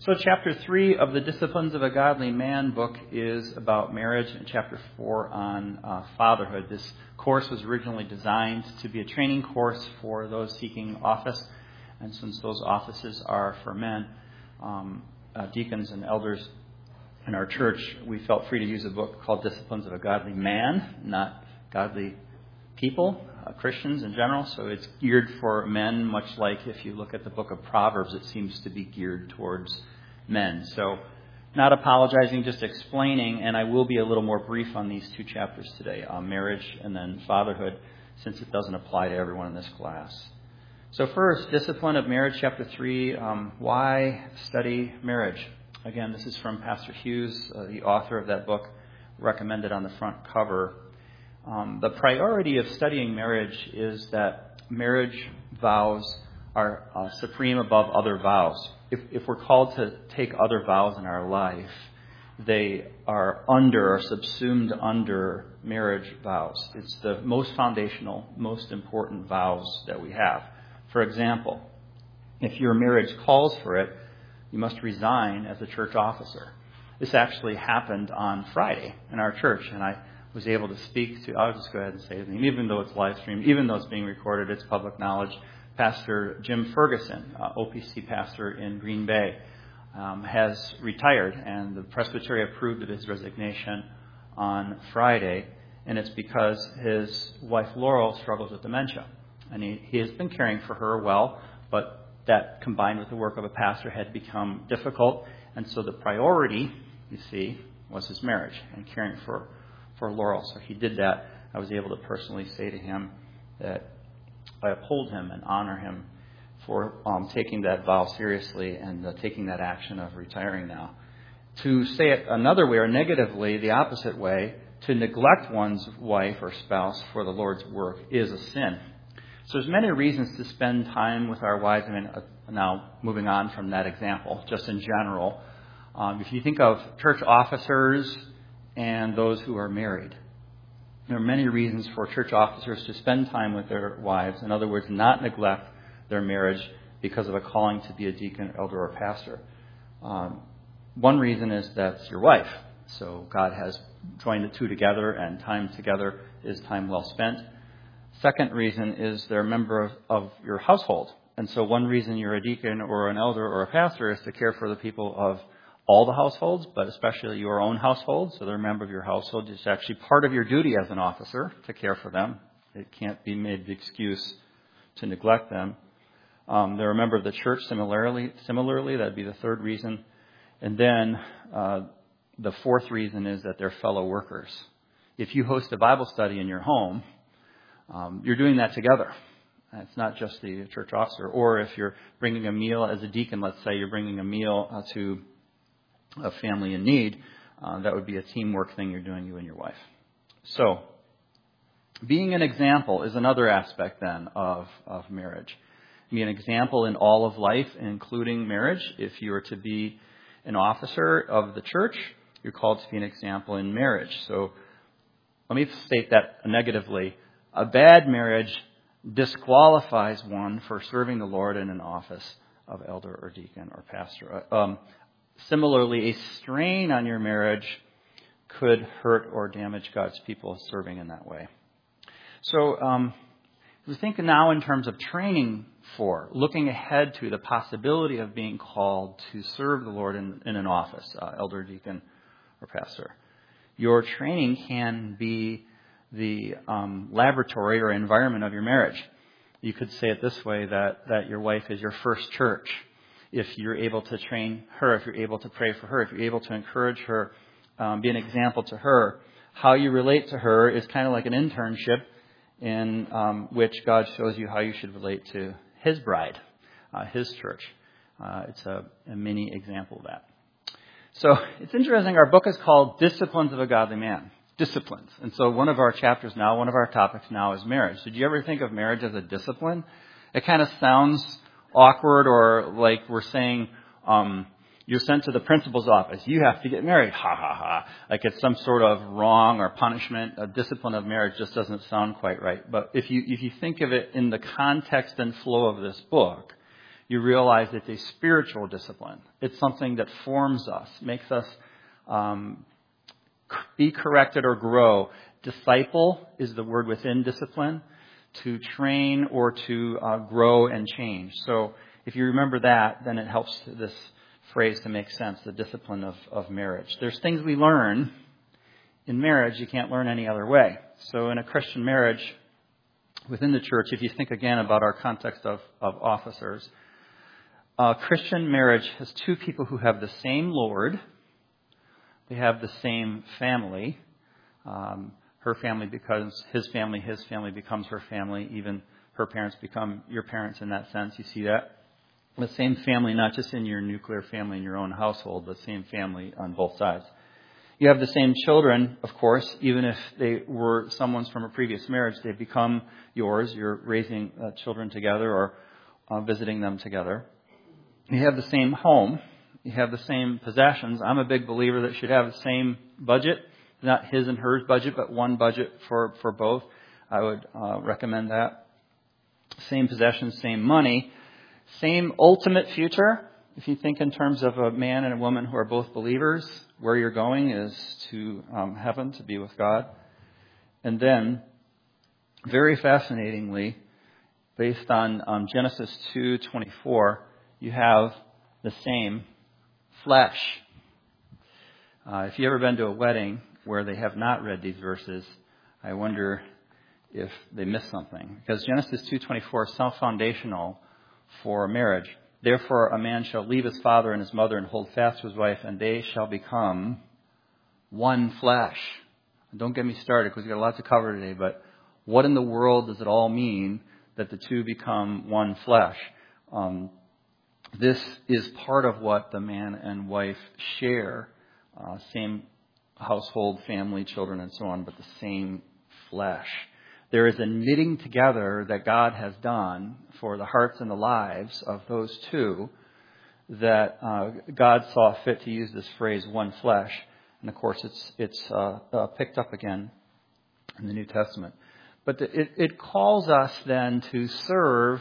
So chapter 3 of the Disciplines of a Godly Man book is about marriage, and chapter 4 on fatherhood. This course was originally designed to be a training course for those seeking office, and since those offices are for men, deacons and elders in our church, we felt free to use a book called Disciplines of a Godly Man, not godly people, Christians in general. So it's geared for men, much like if you look at the book of Proverbs, it seems to be geared towards men. So not apologizing, just explaining, and I will be a little more brief on these two chapters today, marriage and then fatherhood, since it doesn't apply to everyone in this class. So first, Discipline of Marriage, chapter 3, why study marriage? Again, this is from Pastor Hughes, the author of that book, recommended on the front cover. The priority of studying marriage is that marriage vows are supreme above other vows. If we're called to take other vows in our life, they are under or subsumed under marriage vows. It's the most foundational, most important vows that we have. For example, if your marriage calls for it, you must resign as a church officer. This actually happened on Friday in our church, and I was able to speak to, I'll just go ahead and say his name, even though it's live streamed, even though it's being recorded, it's public knowledge. Pastor Jim Ferguson, OPC pastor in Green Bay, has retired, and the presbytery approved of his resignation on Friday, and it's because his wife Laurel struggles with dementia. And he has been caring for her well, but that combined with the work of a pastor had become difficult, and so the priority, you see, was his marriage and caring for Laurel. So he did that. I was able to personally say to him that I uphold him and honor him for taking that vow seriously and taking that action of retiring now. To say it another way, or negatively, the opposite way, to neglect one's wife or spouse for the Lord's work is a sin. So there's many reasons to spend time with our wives. I mean, now moving on from that example, just in general, if you think of church officers and those who are married, there are many reasons for church officers to spend time with their wives. In other words, not neglect their marriage because of a calling to be a deacon, elder, or pastor. One reason is that's your wife. So God has joined the two together, and time together is time well spent. Second reason is they're a member of your household. And so one reason you're a deacon or an elder or a pastor is to care for the people of all the households, but especially your own household. So they're a member of your household. It's actually part of your duty as an officer to care for them. It can't be made the excuse to neglect them. They're a member of the church similarly, that'd be the third reason. And then the fourth reason is that they're fellow workers. If you host a Bible study in your home, you're doing that together. It's not just the church officer. Or if you're bringing a meal as a deacon, let's say you're bringing a meal to a family in need, that would be a teamwork thing you're doing, you and your wife. So, being an example is another aspect then of marriage. Be an example in all of life, including marriage. If you are to be an officer of the church, you're called to be an example in marriage. So, let me state that negatively. A bad marriage disqualifies one for serving the Lord in an office of elder or deacon or pastor. Similarly, a strain on your marriage could hurt or damage God's people serving in that way. So we think now in terms of training for, looking ahead to the possibility of being called to serve the Lord in an office, elder, deacon, or pastor. Your training can be the laboratory or environment of your marriage. You could say it this way, that your wife is your first church. If you're able to train her, if you're able to pray for her, if you're able to encourage her, be an example to her, how you relate to her is kind of like an internship in which God shows you how you should relate to His bride, His church. It's a mini example of that. So it's interesting. Our book is called Disciplines of a Godly Man. Disciplines. And so one of our chapters now, one of our topics now is marriage. Did you ever think of marriage as a discipline? It kind of sounds awkward, or like we're saying you're sent to the principal's office. You have to get married. Ha, ha, ha. Like it's some sort of wrong or punishment. A discipline of marriage just doesn't sound quite right. But if you think of it in the context and flow of this book, you realize it's a spiritual discipline. It's something that forms us, makes us be corrected or grow. Disciple is the word within discipline, to train or to grow and change. So if you remember that, then it helps this phrase to make sense, the discipline of marriage. There's things we learn in marriage you can't learn any other way. So in a Christian marriage within the church, if you think again about our context of officers, Christian marriage has two people who have the same Lord. They have the same family. Her family becomes his family becomes her family. Even her parents become your parents in that sense. You see that? The same family, not just in your nuclear family in your own household, but same family on both sides. You have the same children, of course, even if they were someone's from a previous marriage, they become yours. You're raising children together or visiting them together. You have the same home. You have the same possessions. I'm a big believer that you should have the same budget, not his and hers budget, but one budget for both. I would recommend that. Same possessions, same money, same ultimate future. If you think in terms of a man and a woman who are both believers, where you're going is to heaven, to be with God. And then, very fascinatingly, based on Genesis 2:24, you have the same flesh. If you've ever been to a wedding where they have not read these verses, I wonder if they missed something. Because Genesis 2:24 is self-foundational for marriage. Therefore, a man shall leave his father and his mother and hold fast to his wife, and they shall become one flesh. And don't get me started because we've got lots to cover today, but what in the world does it all mean that the two become one flesh? This is part of what the man and wife share. Same household, family, children, and so on, but the same flesh. There is a knitting together that God has done for the hearts and the lives of those two that God saw fit to use this phrase, one flesh. And of course, it's picked up again in the New Testament. But it calls us then to serve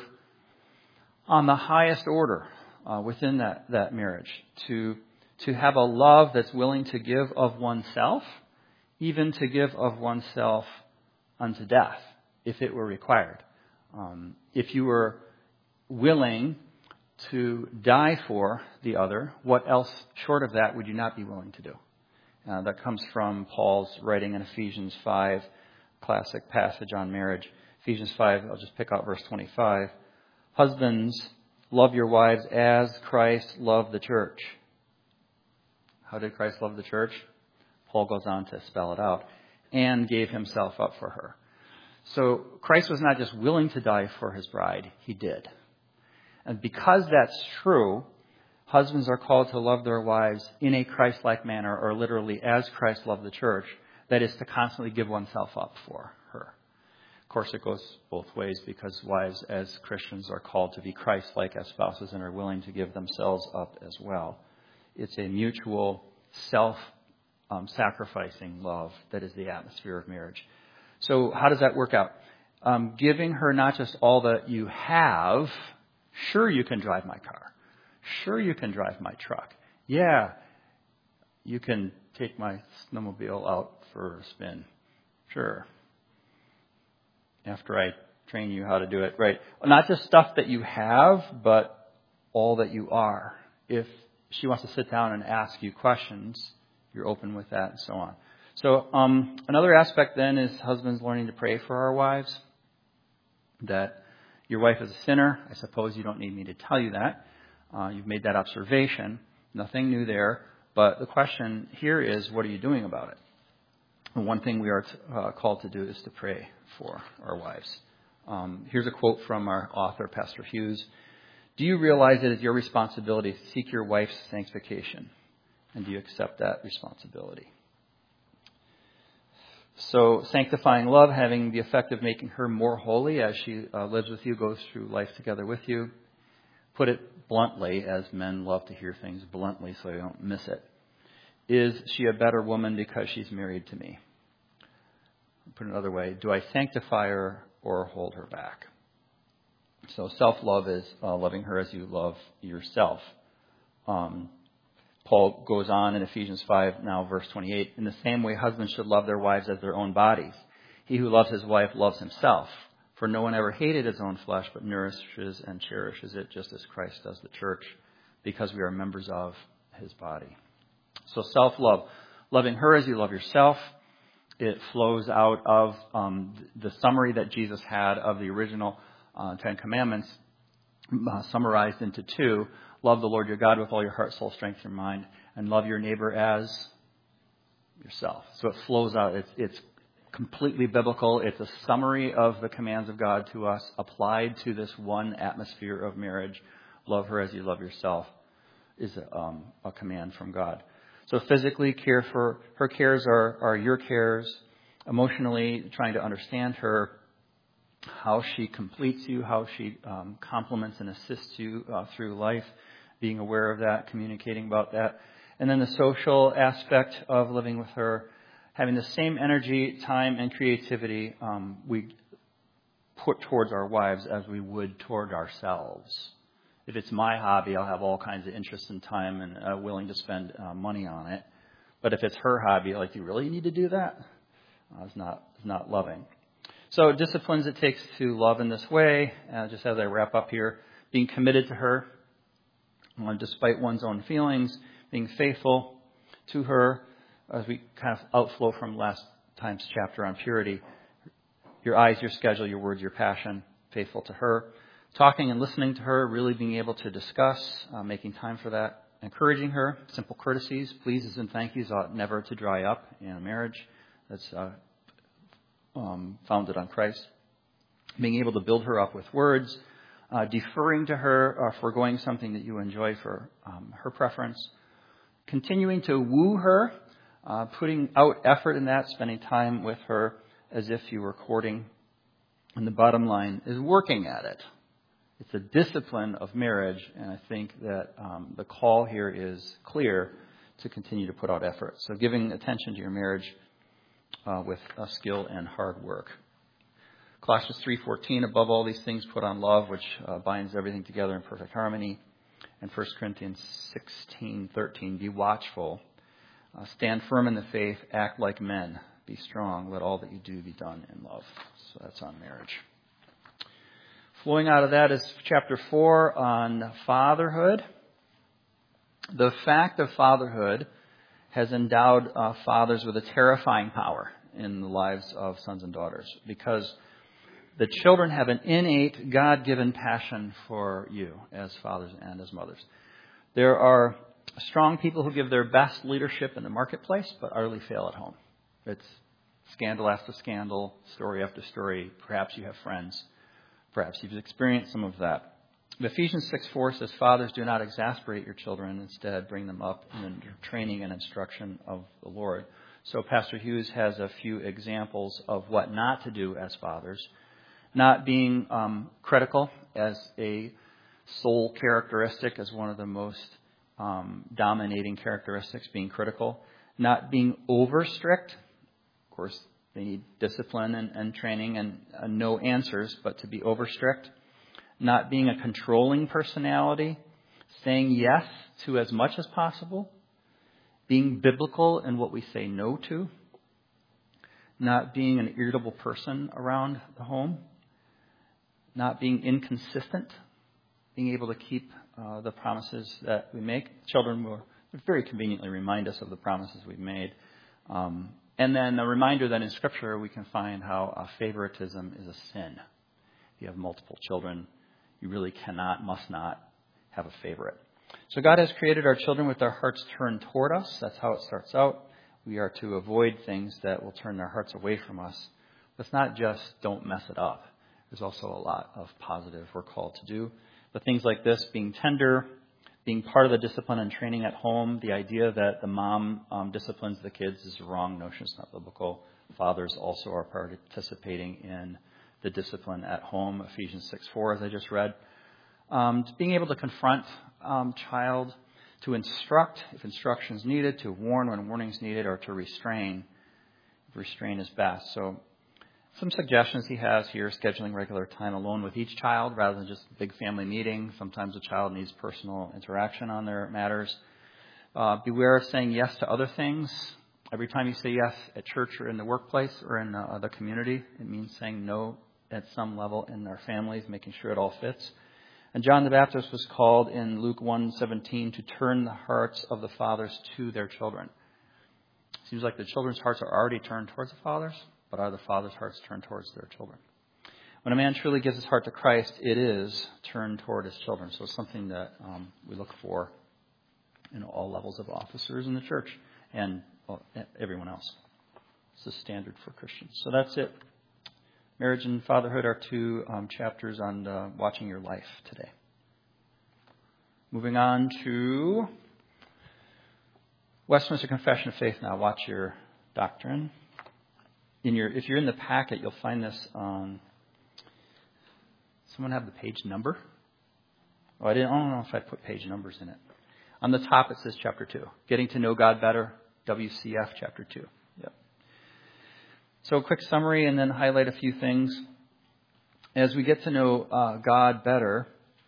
on the highest order within that marriage, to have a love that's willing to give of oneself, even to give of oneself unto death, if it were required. If you were willing to die for the other, what else short of that would you not be willing to do? That comes from Paul's writing in Ephesians 5, classic passage on marriage. Ephesians 5, I'll just pick out verse 25. Husbands, love your wives as Christ loved the church. How did Christ love the church? Paul goes on to spell it out. And gave himself up for her. So Christ was not just willing to die for his bride, he did. And because that's true, husbands are called to love their wives in a Christ-like manner, or literally as Christ loved the church. That is to constantly give oneself up for her. Of course, it goes both ways because wives as Christians are called to be Christ-like as spouses and are willing to give themselves up as well. It's a mutual self-sacrificing love that is the atmosphere of marriage. So how does that work out? Giving her not just all that you have. Sure, you can drive my car. Sure, you can drive my truck. Yeah, you can take my snowmobile out for a spin. Sure. After I train you how to do it. Right. Not just stuff that you have, but all that you are. If she wants to sit down and ask you questions, you're open with that and so on. So another aspect then is husbands learning to pray for our wives. That your wife is a sinner. I suppose you don't need me to tell you that. You've made that observation. Nothing new there. But the question here is, what are you doing about it? And one thing we are called to do is to pray for our wives. Here's a quote from our author, Pastor Hughes. Do you realize it is your responsibility to seek your wife's sanctification? And do you accept that responsibility? So sanctifying love, having the effect of making her more holy as she lives with you, goes through life together with you. Put it bluntly, as men love to hear things bluntly so you don't miss it. Is she a better woman because she's married to me? Put it another way, do I sanctify her or hold her back? So self-love is loving her as you love yourself. Paul goes on in Ephesians 5, now verse 28, in the same way husbands should love their wives as their own bodies. He who loves his wife loves himself. For no one ever hated his own flesh, but nourishes and cherishes it, just as Christ does the church, because we are members of his body. So self-love, loving her as you love yourself, it flows out of the summary that Jesus had of the original Ten Commandments, summarized into two. Love the Lord your God with all your heart, soul, strength, your mind, and love your neighbor as yourself. So it flows out. It's completely biblical. It's a summary of the commands of God to us applied to this one atmosphere of marriage. Love her as you love yourself is a command from God. So physically, care for her cares are your cares. Emotionally, trying to understand her, how she completes you, how she complements and assists you through life, being aware of that, communicating about that. And then the social aspect of living with her, having the same energy, time, and creativity we put towards our wives as we would toward ourselves. If it's my hobby, I'll have all kinds of interest and time and willing to spend money on it. But if it's her hobby, do you really need to do that? It's not loving. So disciplines it takes to love in this way, just as I wrap up here, being committed to her, despite one's own feelings, being faithful to her, as we kind of outflow from last time's chapter on purity. Your eyes, your schedule, your words, your passion, faithful to her. Talking and listening to her, really being able to discuss, making time for that. Encouraging her, simple courtesies, pleases and thank yous ought never to dry up in a marriage that's founded on Christ. Being able to build her up with words, deferring to her, foregoing something that you enjoy for her preference. Continuing to woo her, putting out effort in that, spending time with her as if you were courting. And the bottom line is working at it. It's a discipline of marriage, and I think that the call here is clear to continue to put out effort. So giving attention to your marriage with skill and hard work. Colossians 3:14, above all these things put on love, which binds everything together in perfect harmony. And 1 Corinthians 16:13, be watchful, stand firm in the faith, act like men, be strong, let all that you do be done in love. So that's on marriage. Flowing out of that is chapter 4 on fatherhood. The fact of fatherhood has endowed fathers with a terrifying power in the lives of sons and daughters, because the children have an innate, God-given passion for you as fathers and as mothers. There are strong people who give their best leadership in the marketplace, but utterly fail at home. It's scandal after scandal, story after story. Perhaps you have friends. Perhaps you've experienced some of that. Ephesians 6:4 says, fathers, do not exasperate your children. Instead, bring them up in the training and instruction of the Lord. So Pastor Hughes has a few examples of what not to do as fathers. Not being critical as a sole characteristic, as one of the most dominating characteristics, being critical. Not being over strict. Of course, they need discipline and training and no answers, but to be over strict. Not being a controlling personality. Saying yes to as much as possible. Being biblical in what we say no to. Not being an irritable person around the home. Not being inconsistent. Being able to keep the promises that we make. Children will very conveniently remind us of the promises we've made. And then a reminder that in Scripture we can find how favoritism is a sin. If you have multiple children, you really must not have a favorite. So God has created our children with their hearts turned toward us. That's how it starts out. We are to avoid things that will turn their hearts away from us. But it's not just don't mess it up. There's also a lot of positive we're called to do. But things like this, being tender, being part of the discipline and training at home, the idea that the mom disciplines the kids is a wrong notion. It's not biblical. Fathers also are participating in the discipline at home. Ephesians 6:4, as I just read. Being able to confront child, to instruct if instruction is needed, to warn when warning is needed, or to restrain if restraint is best. So Some suggestions he has here: scheduling regular time alone with each child rather than just a big family meeting. Sometimes a child needs personal interaction on their matters. Beware of saying yes to other things. Every time you say yes at church or in the workplace or in the community, it means saying no at some level in our families, making sure it all fits. And John the Baptist was called in Luke 1:17 to turn the hearts of the fathers to their children. Seems like the children's hearts are already turned towards the fathers, but are the fathers' hearts turned towards their children? When a man truly gives his heart to Christ, it is turned toward his children. So it's something that we look for in all levels of officers in the church and everyone else. It's the standard for Christians. So that's it. Marriage and fatherhood are two chapters on watching your life today. Moving on to Westminster Confession of Faith now. Watch your doctrine. If you're in the packet, you'll find this on... Someone have the page number? I don't know if I put page numbers in it. On the top it says chapter 2. Getting to know God better, WCF chapter 2. Yep. So a quick summary and then highlight a few things. As we get to know God better,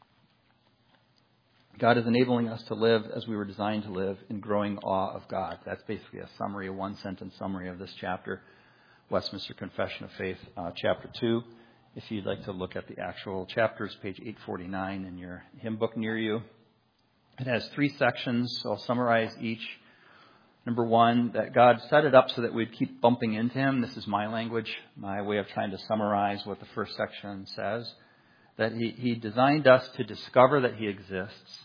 God is enabling us to live as we were designed to live in growing awe of God. That's basically a summary, a one-sentence summary of this chapter, Westminster Confession of Faith, chapter 2. If you'd like to look at the actual chapters, page 849 in your hymn book near you. It has 3 sections, so I'll summarize each. Number 1, that God set it up so that we'd keep bumping into Him. This is my language, my way of trying to summarize what the first section says. That He designed us to discover that He exists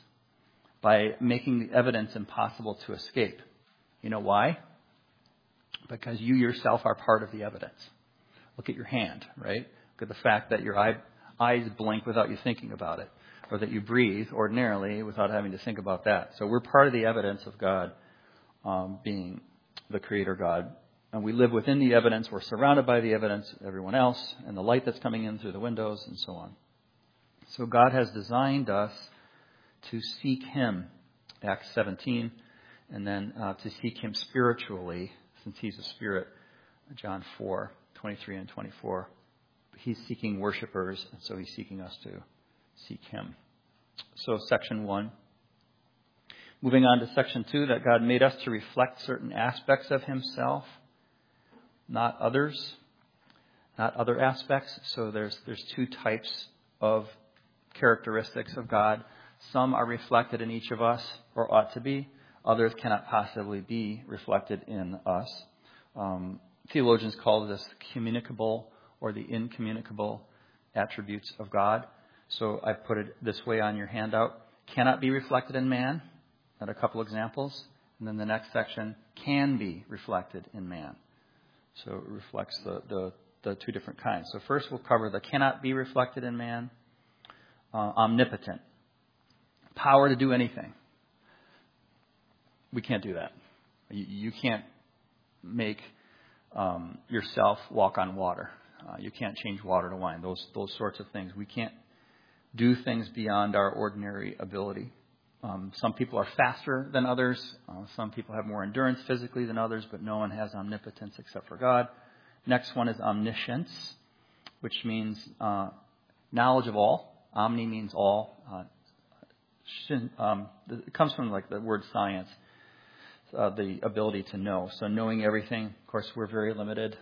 by making the evidence impossible to escape. You know why? Because you yourself are part of the evidence. Look at your hand, right? Look at the fact that your eyes blink without you thinking about it, or that you breathe ordinarily without having to think about that. So we're part of the evidence of God being the Creator God. And we live within the evidence. We're surrounded by the evidence of everyone else and the light that's coming in through the windows and so on. So God has designed us to seek Him, Acts 17, and then to seek Him spiritually, since He's a spirit, John 4, 23 and 24. He's seeking worshipers, and so He's seeking us to seek Him. So section 1. Moving on to section 2, that God made us to reflect certain aspects of Himself, not others, not other aspects. So there's 2 types of characteristics of God. Some are reflected in each of us, or ought to be. Others cannot possibly be reflected in us. Theologians call this communicable or the incommunicable attributes of God. So I put it this way on your handout. Cannot be reflected in man. And a couple examples. And then the next section, can be reflected in man. So it reflects the 2 different kinds. So first we'll cover the cannot be reflected in man. Omnipotent. Power to do anything. We can't do that. You can't make yourself walk on water. You can't change water to wine. Those sorts of things. We can't do things beyond our ordinary ability. Some people are faster than others. Some people have more endurance physically than others, but no one has omnipotence except for God. Next one is omniscience, which means knowledge of all. Omni means all. It comes from like the word science, the ability to know. So knowing everything. Of course, we're very limited.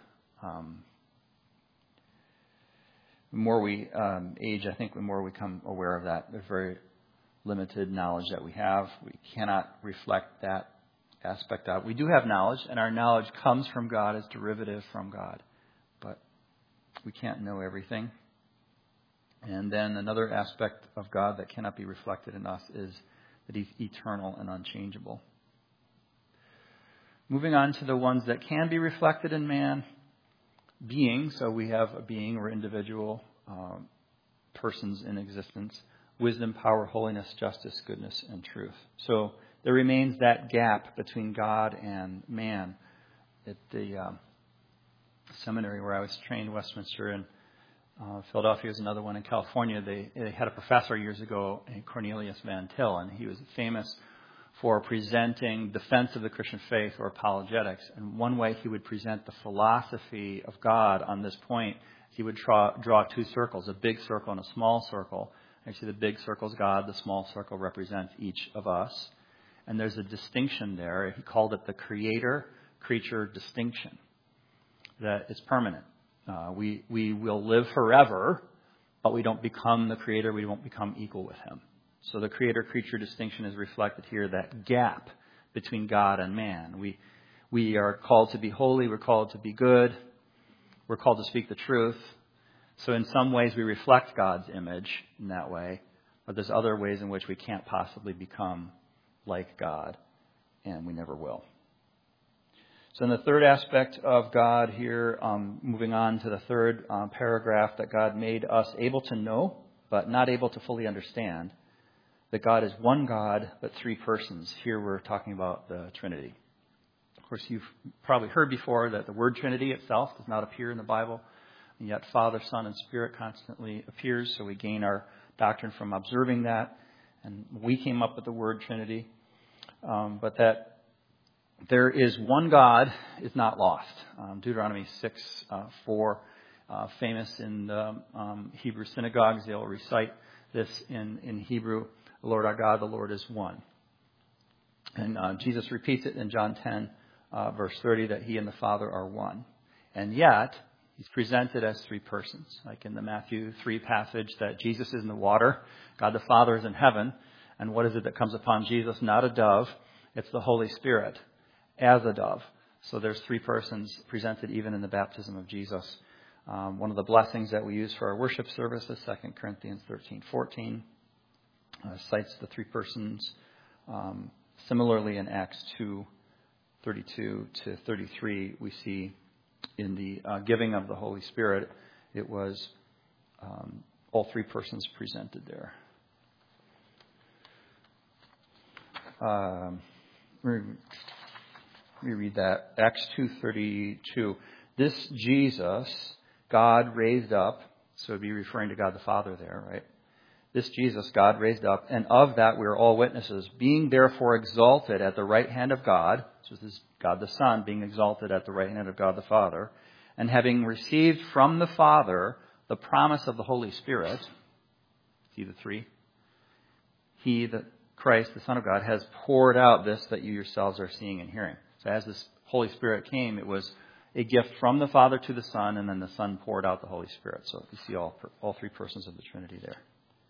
The more we age, I think the more we become aware of that. There's very limited knowledge that we have. We cannot reflect that aspect out. We do have knowledge, and our knowledge comes from God as derivative from God. But we can't know everything. And then another aspect of God that cannot be reflected in us is that He's eternal and unchangeable. Moving on to the ones that can be reflected in man. Being, so we have a being or individual persons in existence. Wisdom, power, holiness, justice, goodness, and truth. So there remains that gap between God and man. At the seminary where I was trained, Westminster, and Philadelphia is another one in California. They had a professor years ago, Cornelius Van Til, and he was famous for presenting defense of the Christian faith or apologetics. And one way he would present the philosophy of God on this point, he would draw two circles, a big circle and a small circle. Actually, the big circle is God, the small circle represents each of us. And there's a distinction there. He called it the creator-creature distinction, that it's permanent. We will live forever, but we don't become the creator, we won't become equal with him. So the creator-creature distinction is reflected here, that gap between God and man. We are called to be holy, we're called to be good, we're called to speak the truth. So in some ways we reflect God's image in that way, but there's other ways in which we can't possibly become like God, and we never will. So in the third aspect of God here, moving on to the third paragraph, that God made us able to know, but not able to fully understand, that God is one God, but three persons. Here we're talking about the Trinity. Of course, you've probably heard before that the word Trinity itself does not appear in the Bible, and yet Father, Son, and Spirit constantly appears, so we gain our doctrine from observing that. And we came up with the word Trinity. But that there is one God is not lost. Deuteronomy 6:4, famous in the Hebrew synagogues. They'll recite this in Hebrew. The Lord our God, the Lord is one. And Jesus repeats it in John 10, verse 30, that he and the Father are one. And yet, he's presented as three persons. Like in the Matthew 3 passage, that Jesus is in the water, God the Father is in heaven. And what is it that comes upon Jesus? Not a dove. It's the Holy Spirit as a dove. So there's three persons presented even in the baptism of Jesus. One of the blessings that we use for our worship service is 2 Corinthians 13:14. Cites the three persons. Similarly, in Acts 2:32 to 33, we see in the giving of the Holy Spirit, it was all three persons presented there. Let me read that. Acts 2:32. This Jesus, God raised up, so it would be referring to God the Father there, right? This Jesus, God raised up, and of that we are all witnesses. Being therefore exalted at the right hand of God, so this is God the Son being exalted at the right hand of God the Father, and having received from the Father the promise of the Holy Spirit, see the three? He, the Christ, the Son of God, has poured out this that you yourselves are seeing and hearing. So as this Holy Spirit came, it was a gift from the Father to the Son, and then the Son poured out the Holy Spirit. So you see all three persons of the Trinity there.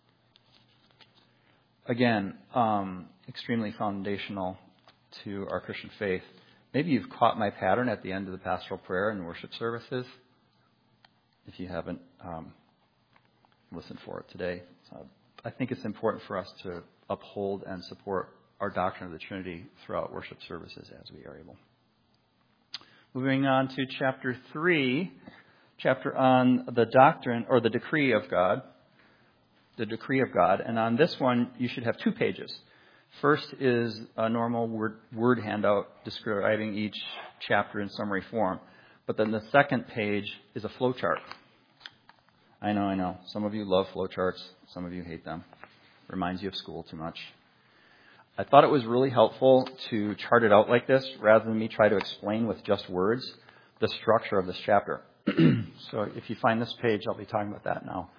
Again, extremely foundational to our Christian faith. Maybe you've caught my pattern at the end of the pastoral prayer and worship services. If you haven't, listen for it today. I think it's important for us to uphold and support our doctrine of the Trinity throughout worship services as we are able. Moving on to chapter 3, chapter on the doctrine or the decree of God. The decree of God. And on this one, you should have 2 pages. First is a normal word handout describing each chapter in summary form. But then the second page is a flow chart. I know. Some of you love flow charts. Some of you hate them. Reminds you of school too much. I thought it was really helpful to chart it out like this rather than me try to explain with just words the structure of this chapter. So if you find this page, I'll be talking about that now.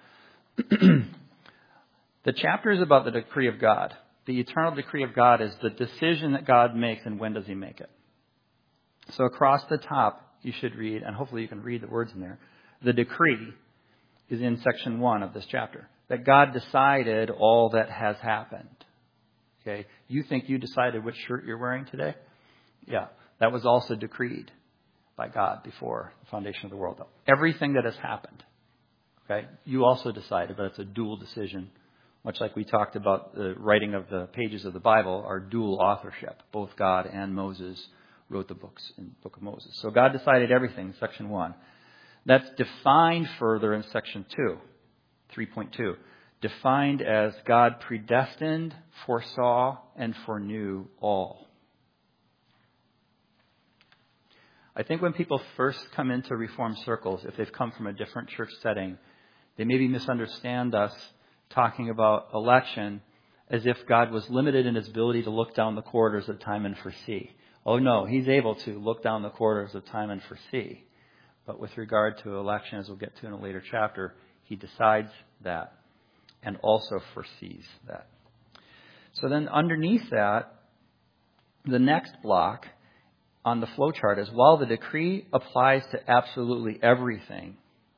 The chapter is about the decree of God. The eternal decree of God is the decision that God makes, and when does he make it. So across the top, you should read, and hopefully you can read the words in there, the decree is in section 1 of this chapter. That God decided all that has happened. Okay, you think you decided which shirt you're wearing today? Yeah, that was also decreed by God before the foundation of the world. Everything that has happened, okay, you also decided, but it's a dual decision. Much like we talked about the writing of the pages of the Bible, our dual authorship. Both God and Moses wrote the books in the book of Moses. So God decided everything in section 1. That's defined further in section 2, 3.2. Defined as God predestined, foresaw, and foreknew all. I think when people first come into Reformed circles, if they've come from a different church setting, they maybe misunderstand us talking about election as if God was limited in his ability to look down the corridors of time and foresee. Oh no, he's able to look down the corridors of time and foresee. But with regard to election, as we'll get to in a later chapter, he decides that and also foresees that. So then underneath that, the next block on the flowchart is, while the decree applies to absolutely everything,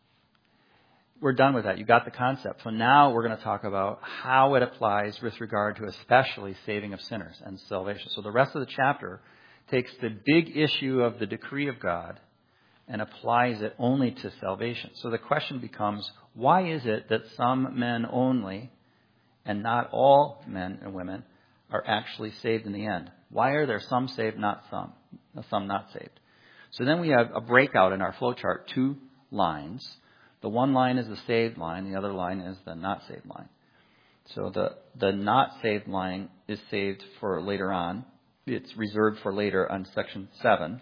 we're done with that. You got the concept. So now we're going to talk about how it applies with regard to especially saving of sinners and salvation. So the rest of the chapter takes the big issue of the decree of God and applies it only to salvation. So the question becomes, why is it that some men only, and not all men and women, are actually saved in the end? Why are there some saved, not some not saved? So then we have a breakout in our flowchart, 2 lines. The one line is the saved line, the other line is the not saved line. So the not saved line is saved for later on. It's reserved for later on section 7.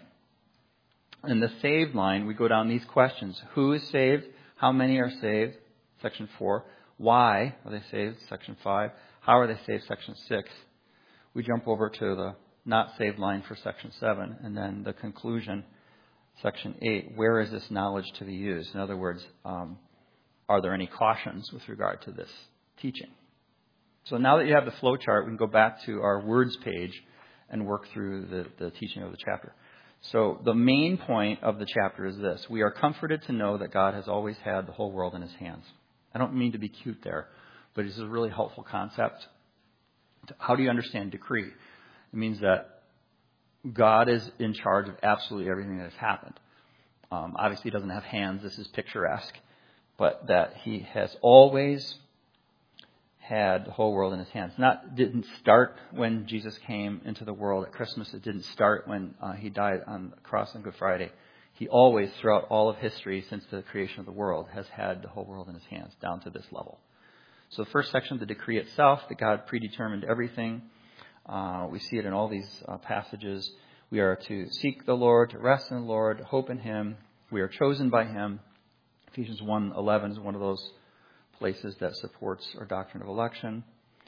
In the saved line, we go down these questions. Who is saved? How many are saved? Section 4. Why are they saved? Section 5. How are they saved? Section 6. We jump over to the not saved line for section 7. And then the conclusion, section 8. Where is this knowledge to be used? In other words, are there any cautions with regard to this teaching? So now that you have the flow chart, we can go back to our words page and work through the teaching of the chapter. So the main point of the chapter is this. We are comforted to know that God has always had the whole world in his hands. I don't mean to be cute there, but it's a really helpful concept. How do you understand decree? It means that God is in charge of absolutely everything that has happened. Obviously, he doesn't have hands. This is picturesque. But that he has always had the whole world in his hands. Didn't start when Jesus came into the world at Christmas. It didn't start when he died on the cross on Good Friday. He always, throughout all of history, since the creation of the world, has had the whole world in his hands, down to this level. So the first section, the decree itself, that God predetermined everything. We see it in all these passages. We are to seek the Lord, to rest in the Lord, to hope in him. We are chosen by him. Ephesians 1:11 is one of those places that supports our doctrine of election.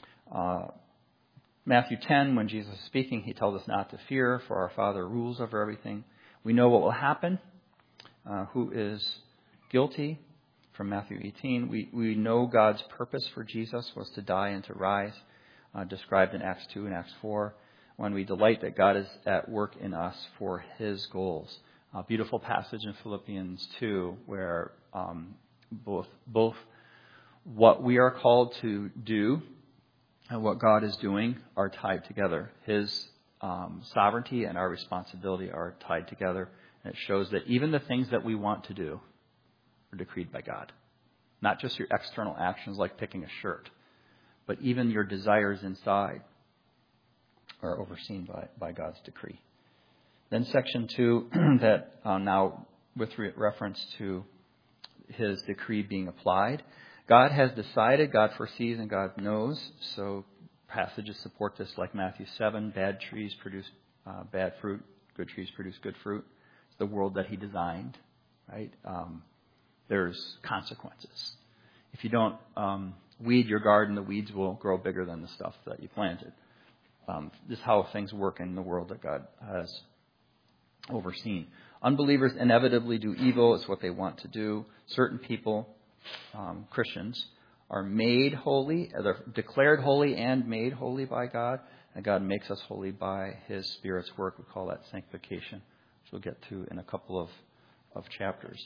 Matthew 10, when Jesus is speaking, he tells us not to fear, for our Father rules over everything. We know what will happen, who is guilty, from Matthew 18. We know God's purpose for Jesus was to die and to rise, described in Acts 2 and Acts 4, when we delight that God is at work in us for his goals. A beautiful passage in Philippians 2, where both what we are called to do and what God is doing are tied together. His sovereignty and our responsibility are tied together. And it shows that even the things that we want to do are decreed by God. Not just your external actions like picking a shirt, but even your desires inside are overseen by God's decree. Then section 2, that now with reference to his decree being applied. God has decided, God foresees, and God knows. So passages support this, like Matthew 7, bad trees produce bad fruit, good trees produce good fruit. It's the world that he designed, right? There's consequences. If you don't weed your garden, the weeds will grow bigger than the stuff that you planted. This is how things work in the world that God has overseen. Unbelievers inevitably do evil. It's what they want to do. Certain people, Christians, are made holy. They're declared holy and made holy by God. And God makes us holy by his Spirit's work. We call that sanctification, which we'll get to in a couple of chapters.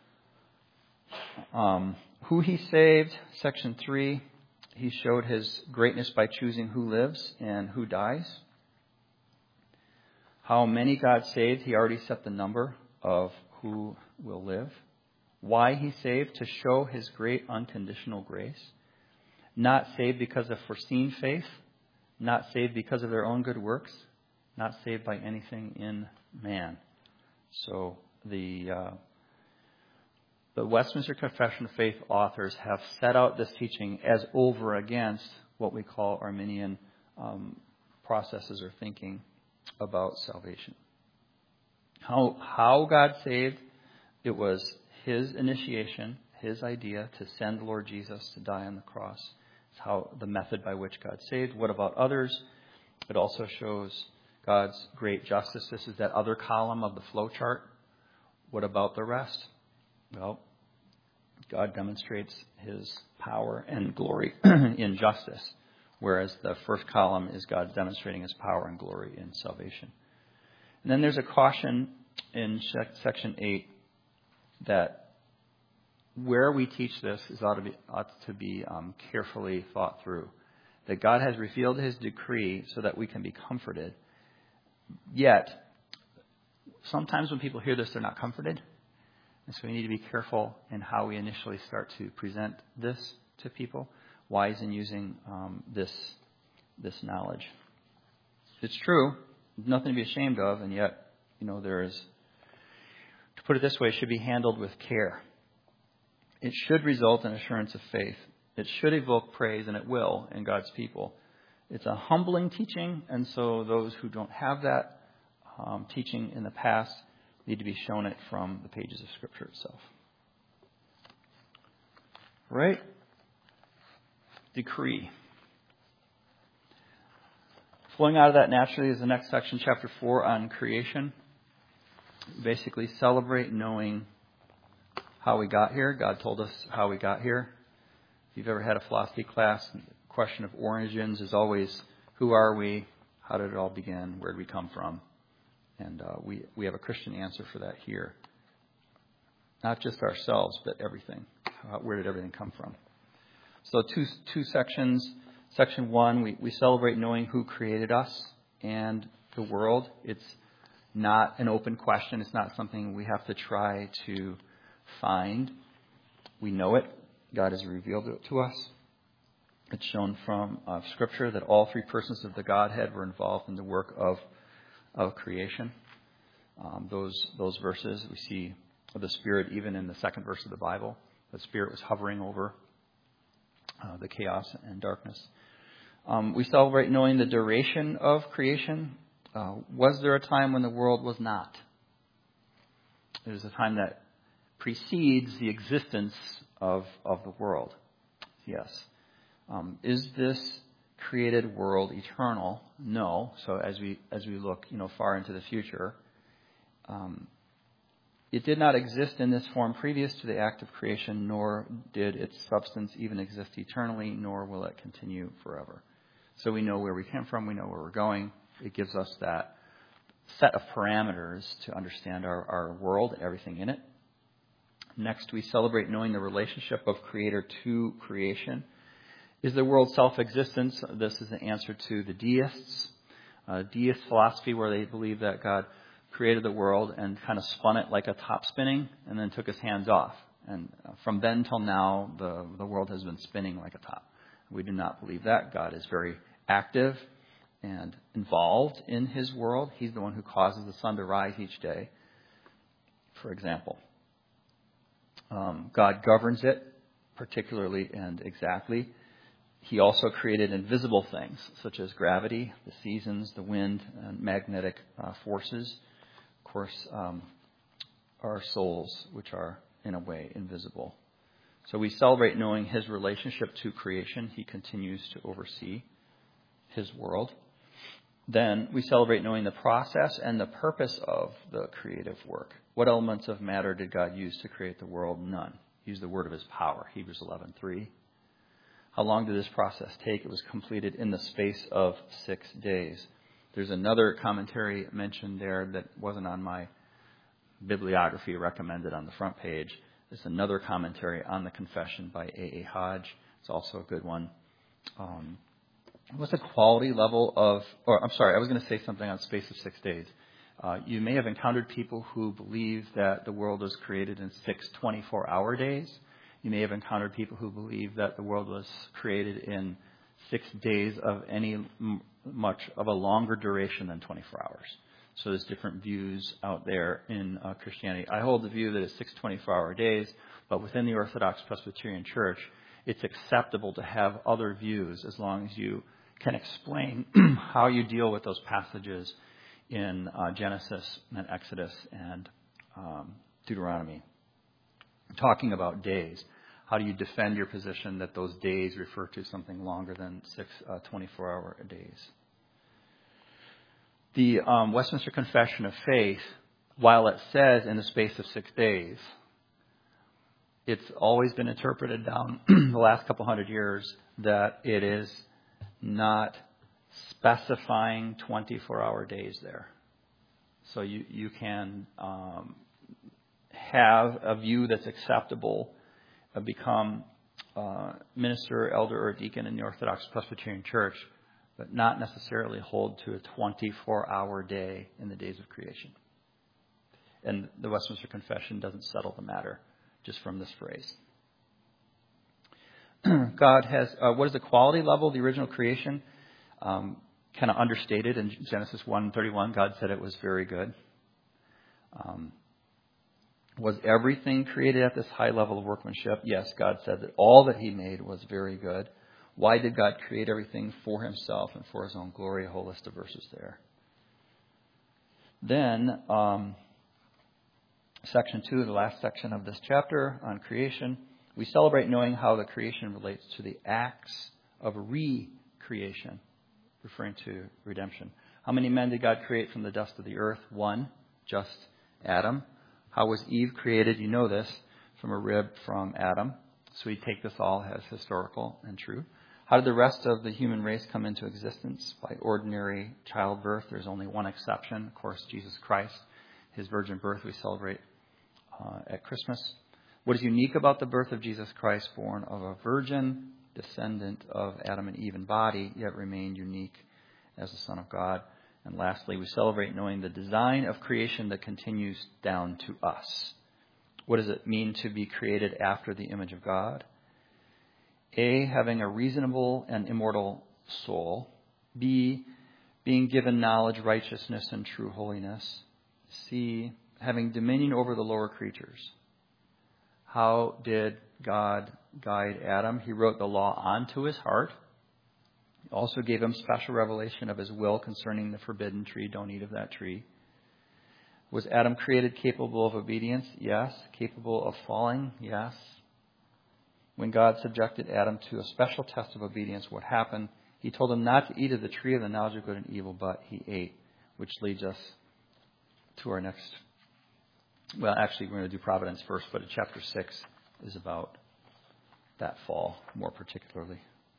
Who he saved, section 3. He showed his greatness by choosing who lives and who dies. How many God saved, he already set the number of who will live. Why he saved, to show his great unconditional grace. Not saved because of foreseen faith. Not saved because of their own good works. Not saved by anything in man. So the Westminster Confession of Faith authors have set out this teaching as over against what we call Arminian processes or thinking about salvation. How God saved, it was his initiation, his idea to send Lord Jesus to die on the cross It's how the method by which God saved. What about others? It also shows God's great justice. This is that other column of the flow chart. What about the rest? Well, God demonstrates his power and glory in justice, whereas the first column is God demonstrating his power and glory in salvation. And then there's a caution in section 8 that where we teach this ought to be carefully thought through. That God has revealed his decree so that we can be comforted. Yet, sometimes when people hear this, they're not comforted. And so we need to be careful in how we initially start to present this to people. Wise in using this knowledge. It's true. Nothing to be ashamed of, and yet, there is, to put it this way, it should be handled with care. It should result in assurance of faith. It should evoke praise, and it will, in God's people. It's a humbling teaching, and so those who don't have that teaching in the past need to be shown it from the pages of Scripture itself. Right? Decree. Flowing out of that naturally is the next section, chapter 4, on creation. Basically, celebrate knowing how we got here. God told us how we got here. If you've ever had a philosophy class, the question of origins is always, who are we? How did it all begin? Where did we come from? And we have a Christian answer for that here. Not just ourselves, but everything. Where did everything come from? So two sections. Section 1, we celebrate knowing who created us and the world. It's not an open question. It's not something we have to try to find. We know it. God has revealed it to us. It's shown from Scripture that all three persons of the Godhead were involved in the work of creation. Those verses, we see the Spirit even in the second verse of the Bible. The Spirit was hovering over the chaos and darkness. We celebrate knowing the duration of creation. Was there a time when the world was not? There's a time that precedes the existence of the world. Yes. Is this created world eternal? No. So as we look, far into the future, it did not exist in this form previous to the act of creation, nor did its substance even exist eternally, nor will it continue forever. So we know where we came from, we know where we're going. It gives us that set of parameters to understand our world and everything in it. Next, we celebrate knowing the relationship of Creator to creation. Is the world self-existence? This is the answer to the deists. Deist philosophy, where they believe that God created the world and kind of spun it like a top spinning and then took his hands off. And from then till now, the world has been spinning like a top. We do not believe that. God is very active and involved in his world. He's the one who causes the sun to rise each day, for example. God governs it particularly and exactly. He also created invisible things, such as gravity, the seasons, the wind, and magnetic forces. Of course, our souls, which are, in a way, invisible. So we celebrate knowing his relationship to creation. He continues to oversee his world. Then we celebrate knowing the process and the purpose of the creative work. What elements of matter did God use to create the world? None. He used the word of his power, Hebrews 11:3. How long did this process take? It was completed in the space of 6 days. There's another commentary mentioned there that wasn't on my bibliography recommended on the front page. There's another commentary on the Confession by A.A. Hodge. It's also a good one. What's the quality level of... I was going to say something on space of 6 days. You may have encountered people who believe that the world was created in 6 24-hour days. You may have encountered people who believe that the world was created in 6 days of much of a longer duration than 24 hours. So there's different views out there in Christianity. I hold the view that it's 6 24-hour days, but within the Orthodox Presbyterian Church, it's acceptable to have other views as long as you can explain how you deal with those passages in Genesis and Exodus and Deuteronomy, talking about days. how do you defend your position that those days refer to something longer than 6 24-hour days? The Westminster Confession of Faith, while it says in the space of 6 days, it's always been interpreted down the last couple hundred years that it is not specifying 24-hour days there. So you can have a view that's acceptable, become minister, elder, or deacon in the Orthodox Presbyterian Church, but not necessarily hold to a 24-hour day in the days of creation. And the Westminster Confession doesn't settle the matter just from this phrase. God has, what is the quality level of the original creation? Kind of understated in Genesis 1:31. God said it was very good. Was everything created at this high level of workmanship? Yes, God said that all that He made was very good. Why did God create everything? For Himself and for His own glory. A whole list of verses there. Then, section 2, the last section of this chapter on creation. We celebrate knowing how the creation relates to the acts of recreation, referring to redemption. How many men did God create from the dust of the earth? One, just Adam. How was Eve created? You know this, from a rib from Adam. So we take this all as historical and true. How did the rest of the human race come into existence? By ordinary childbirth. There's only one exception, of course, Jesus Christ. His virgin birth we celebrate at Christmas. What is unique about the birth of Jesus Christ, born of a virgin, descendant of Adam and Eve in body, yet remained unique as the Son of God? And lastly, we celebrate knowing the design of creation that continues down to us. What does it mean to be created after the image of God? A, having a reasonable and immortal soul. B, being given knowledge, righteousness, and true holiness. C, having dominion over the lower creatures. How did God guide Adam? He wrote the law onto his heart. He also gave him special revelation of His will concerning the forbidden tree. Don't eat of that tree. Was Adam created capable of obedience? Yes. Capable of falling? Yes. When God subjected Adam to a special test of obedience, what happened? He told him not to eat of the tree of the knowledge of good and evil, but he ate, which leads us to our next. Well, actually, we're going to do Providence first, but chapter 6 is about that fall more particularly.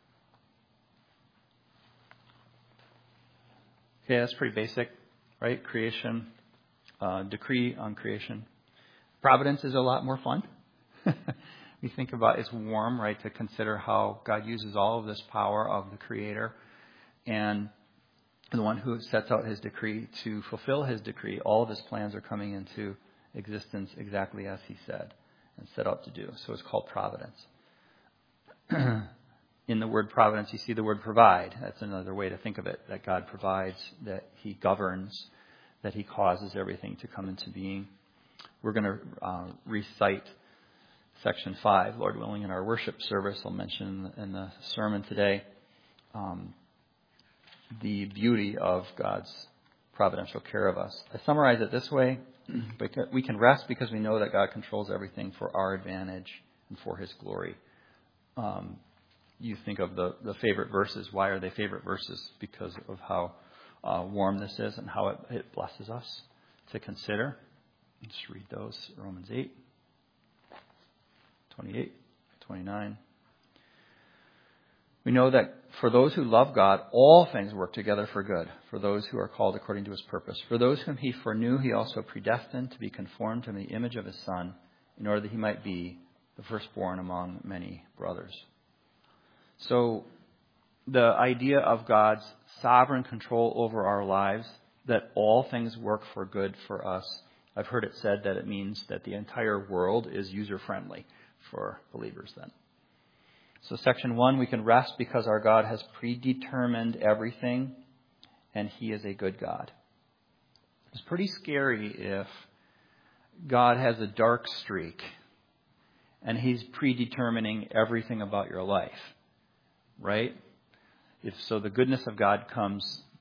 Okay, that's pretty basic, right? Creation, decree on creation. Providence is a lot more fun. We think about it's warm, right, to consider how God uses all of this power of the Creator and the one who sets out His decree to fulfill His decree. All of His plans are coming into existence exactly as He said and set out to do. So it's called providence. In the word providence, you see the word provide. That's another way to think of it, that God provides, that He governs, that He causes everything to come into being. We're going to recite Section 5, Lord willing, in our worship service. I'll mention in the sermon today the beauty of God's providential care of us. I summarize it this way. We can rest because we know that God controls everything for our advantage and for His glory. You think of the favorite verses. Why are they favorite verses? Because of how warm this is and how it blesses us to consider. Let's read those. Romans 8, 28, 29. We know that for those who love God, all things work together for good, for those who are called according to His purpose. For those whom He foreknew, He also predestined to be conformed to the image of His Son, in order that He might be the firstborn among many brothers. So the idea of God's sovereign control over our lives, that all things work for good for us, I've heard it said that it means that the entire world is user-friendly for believers then. So section 1, we can rest because our God has predetermined everything and He is a good God. It's pretty scary if God has a dark streak and He's predetermining everything about your life, right? If so, the goodness of God comes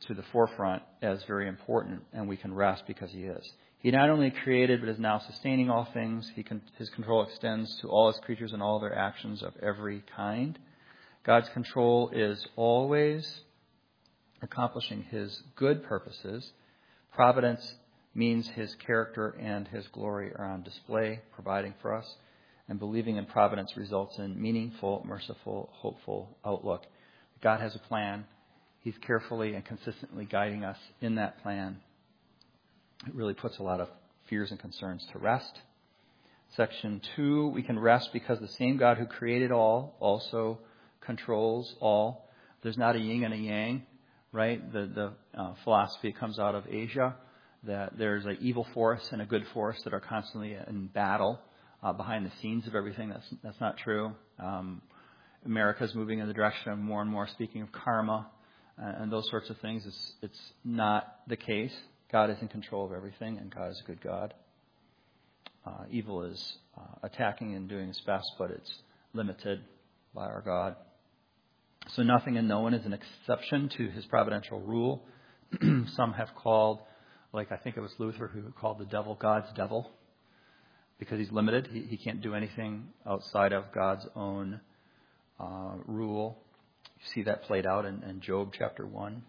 to the forefront as very important, and we can rest because he is. He not only created, but is now sustaining all things. His control extends to all his creatures and all their actions of every kind. God's control is always accomplishing his good purposes. Providence means his character and his glory are on display, providing for us. And believing in providence results in meaningful, merciful, hopeful outlook. God has a plan. He's carefully and consistently guiding us in that plan. It really puts a lot of fears and concerns to rest. Section 2, we can rest because the same God who created all also controls all. There's not a yin and a yang, right? The philosophy comes out of Asia that there's an evil force and a good force that are constantly in battle behind the scenes of everything. That's not true. America's moving in the direction of more and more speaking of karma and those sorts of things. It's not the case. God is in control of everything, and God is a good God. Evil is attacking and doing its best, but it's limited by our God. So nothing and no one is an exception to his providential rule. Some have called, like I think it was Luther who called the devil God's devil, because he's limited. He can't do anything outside of God's own rule. You see that played out in Job chapter 1.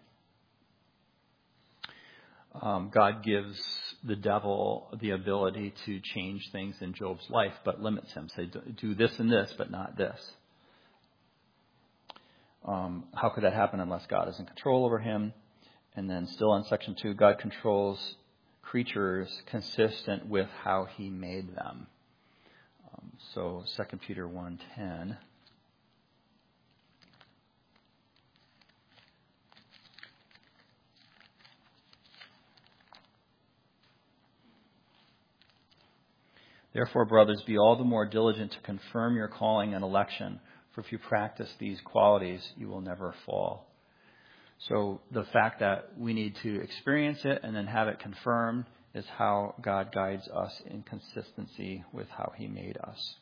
God gives the devil the ability to change things in Job's life, but limits him. Say, do this and this, but not this. How could that happen unless God is in control over him? And then still in section 2, God controls creatures consistent with how he made them. So 2 Peter 1:10. Therefore, brothers, be all the more diligent to confirm your calling and election, for if you practice these qualities, you will never fall. So the fact that we need to experience it and then have it confirmed is how God guides us in consistency with how he made us.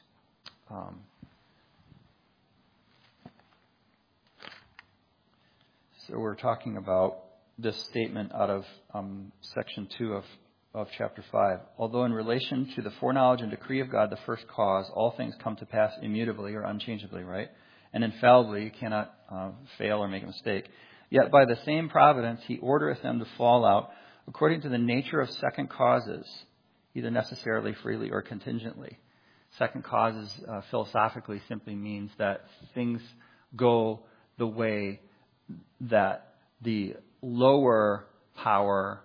So we're talking about this statement out of section 2 of chapter 5. Although in relation to the foreknowledge and decree of God, the first cause, all things come to pass immutably or unchangeably, right? And infallibly, you cannot fail or make a mistake. Yet by the same providence, he ordereth them to fall out according to the nature of second causes, either necessarily, freely, or contingently. Second causes, philosophically, simply means that things go the way that the lower power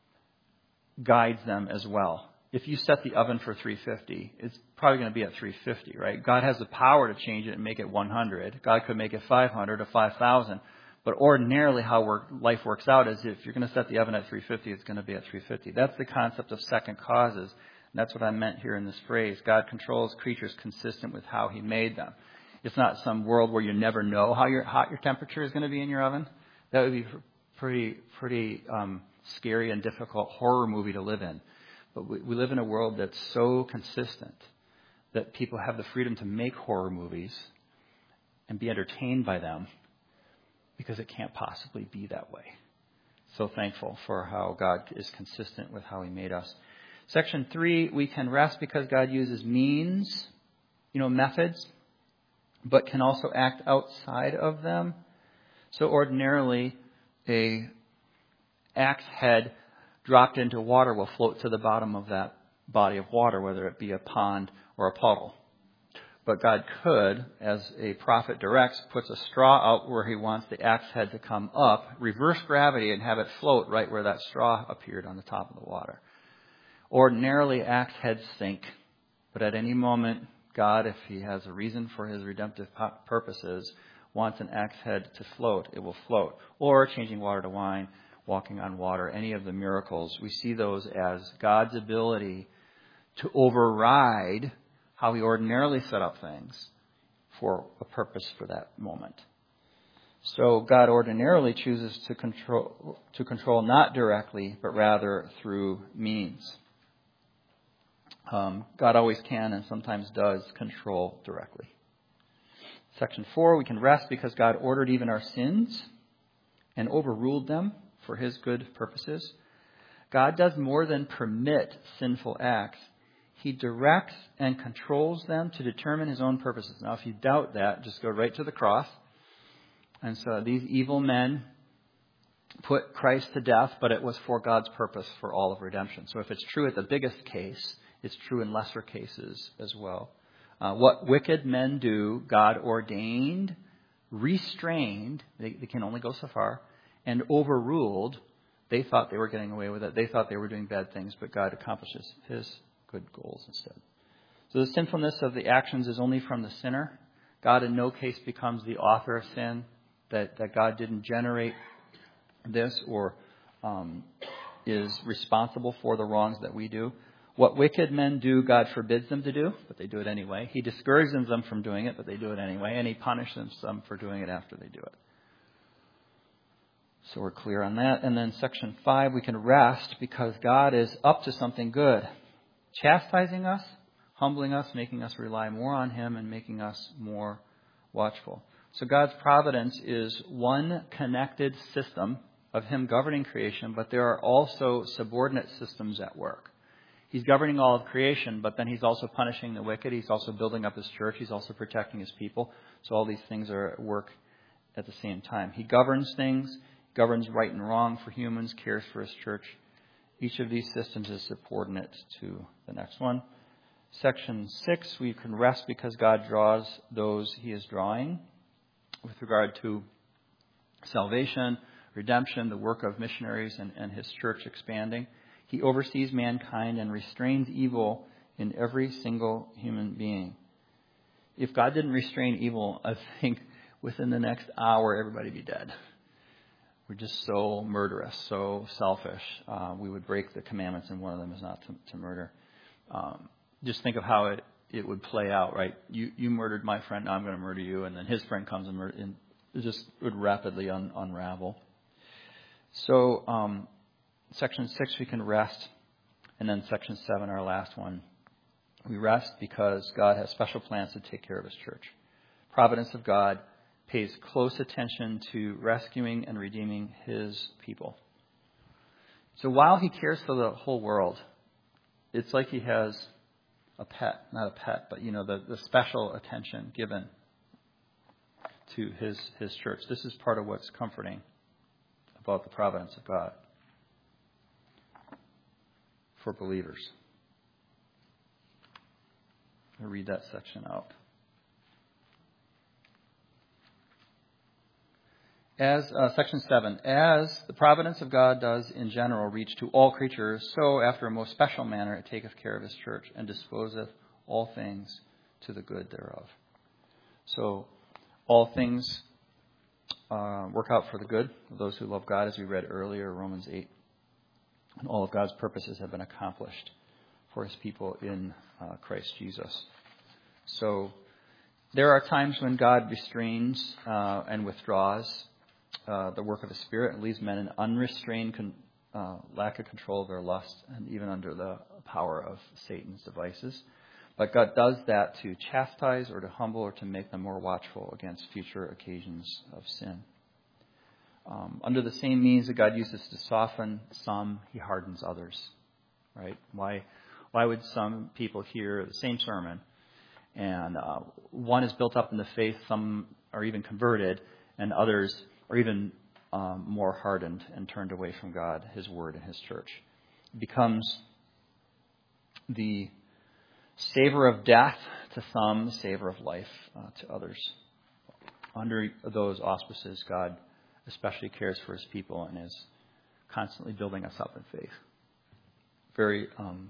guides them as well. If you set the oven for 350, it's probably going to be at 350, right? God has the power to change it and make it 100. God could make it 500 or 5,000. But ordinarily how life works out is if you're going to set the oven at 350, it's going to be at 350. That's the concept of second causes. And that's what I meant here in this phrase. God controls creatures consistent with how he made them. It's not some world where you never know how hot your temperature is going to be in your oven. That would be pretty scary and difficult horror movie to live in. But we live in a world that's so consistent that people have the freedom to make horror movies and be entertained by them because it can't possibly be that way. So thankful for how God is consistent with how he made us. Section 3, we can rest because God uses means, methods, but can also act outside of them. So ordinarily, a axe head dropped into water will float to the bottom of that body of water, whether it be a pond or a puddle. But God could, as a prophet directs, puts a straw out where he wants the axe head to come up, reverse gravity, and have it float right where that straw appeared on the top of the water. Ordinarily, axe heads sink, but at any moment, God, if he has a reason for his redemptive purposes, wants an axe head to float, it will float. Or changing water to wine, walking on water, any of the miracles. We see those as God's ability to override how he ordinarily set up things for a purpose for that moment. So God ordinarily chooses to control not directly, but rather through means. God always can and sometimes does control directly. Section 4, we can rest because God ordered even our sins and overruled them. for His good purposes. God does more than permit sinful acts. He directs and controls them to determine His own purposes. Now, if you doubt that, just go right to the cross. And so these evil men put Christ to death, but it was for God's purpose for all of redemption. So if it's true at the biggest case, it's true in lesser cases as well. What wicked men do, God ordained, restrained, they can only go so far, and overruled. They thought they were getting away with it. They thought they were doing bad things, but God accomplishes His good goals instead. So the sinfulness of the actions is only from the sinner. God in no case becomes the author of sin, that God didn't generate this or is responsible for the wrongs that we do. What wicked men do, God forbids them to do, but they do it anyway. He discourages them from doing it, but they do it anyway. And He punishes them for doing it after they do it. So we're clear on that. And then section 5, we can rest because God is up to something good. Chastising us, humbling us, making us rely more on Him, and making us more watchful. So God's providence is one connected system of Him governing creation, but there are also subordinate systems at work. He's governing all of creation, but then He's also punishing the wicked. He's also building up His church. He's also protecting His people. So all these things are at work at the same time. He governs things, governs right and wrong for humans, cares for His church. Each of these systems is subordinate to the next one. Section 6, we can rest because God draws those He is drawing with regard to salvation, redemption, the work of missionaries, and His church expanding. He oversees mankind and restrains evil in every single human being. If God didn't restrain evil, I think within the next hour, everybody would be dead. We're just so murderous, so selfish. We would break the commandments, and one of them is not to murder. Just think of how it would play out, right? You murdered my friend, now I'm going to murder you, and then his friend comes and murder, and it just would rapidly unravel. So, section 6, we can rest. And then section 7, our last one. We rest because God has special plans to take care of His church. Providence of God pays close attention to rescuing and redeeming His people. So while He cares for the whole world, it's like He has a pet, not a pet, but the special attention given to His church. This is part of what's comforting about the providence of God for believers. I'll read that section out. As section 7, as the providence of God does in general reach to all creatures, so after a most special manner it taketh care of His church, and disposeth all things to the good thereof. So all things work out for the good of those who love God, as we read earlier, Romans 8. And all of God's purposes have been accomplished for His people in Christ Jesus. So there are times when God restrains and withdraws the work of His Spirit and leaves men in unrestrained lack of control of their lust and even under the power of Satan's devices. But God does that to chastise or to humble or to make them more watchful against future occasions of sin. Under the same means that God uses to soften some, He hardens others. Right? Why would some people hear the same sermon and one is built up in the faith, some are even converted, and others are even more hardened and turned away from God, His Word, and His church? It becomes the savor of death to some, the savor of life to others. Under those auspices, God especially cares for His people and is constantly building us up in faith. Very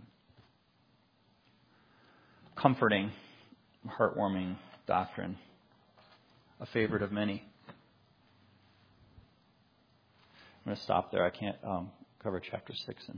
comforting, heartwarming doctrine, a favorite of many. I'm going to stop there. I can't cover chapter 6 in